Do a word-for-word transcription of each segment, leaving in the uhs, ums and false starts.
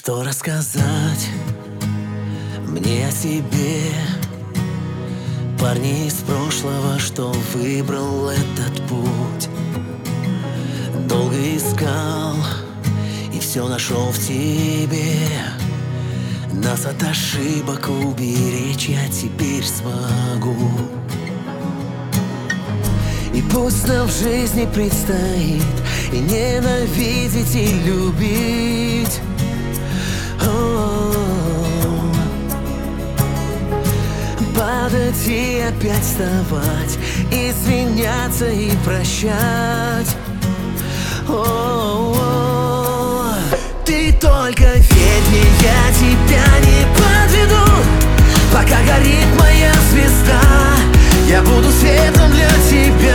Что рассказать мне о себе, парни из прошлого, что выбрал этот путь. Долго искал и все нашел в тебе. Нас от ошибок уберечь я теперь смогу. И пусть нам в жизни предстоит и ненавидеть, и любить. О-о-о. Падать и опять вставать, извиняться и прощать. О-о-о. Ты только верь мне, я тебя не подведу. Пока горит моя звезда, я буду светом для тебя.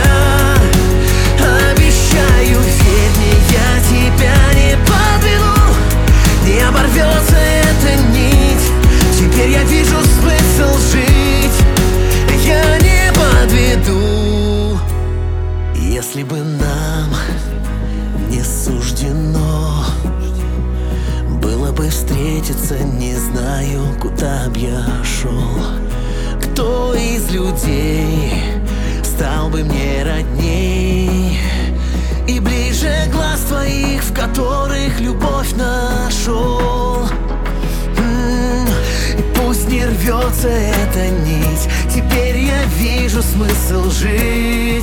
Обещаю, верь мне, я тебя не подведу. Не оборвется эта нить, теперь я вижу смысл жить. Я не подведу. Если бы нам не суждено было бы встретиться, не знаю, куда б я шел. Кто из людей стал бы мне родней и ближе глаз твоих, в которых любовь нашел? М-м, и пусть не рвется эта нить, теперь я вижу смысл жить.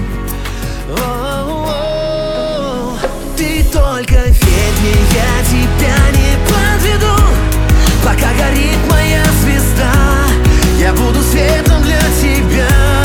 О-о-о. Ты только верь мне, я тебя не подведу. Пока горит моя звезда, я буду светом для тебя.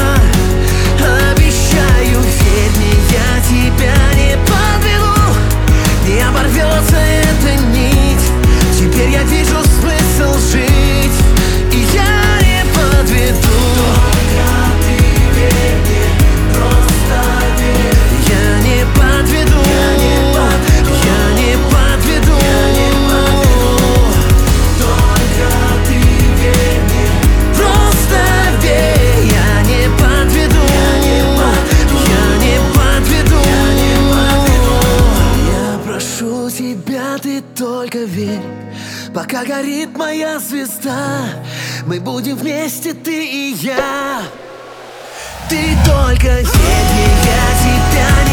Обещаю, верь мне, я тебя не подведу. Не оборвется эта нить, теперь я вижу смысл жить. И я не подведу. Только ты верь мне, просто верь. Я не подведу. Я не подведу. Я не подведу. Я не подведу. Только ты верь мне, просто верь. Я не подведу. Я не подведу. Я не подведу. Я не подведу. Я прошу тебя, ты только верь. Пока горит моя звезда, мы будем вместе, ты и я. Ты только верь мне, я тебя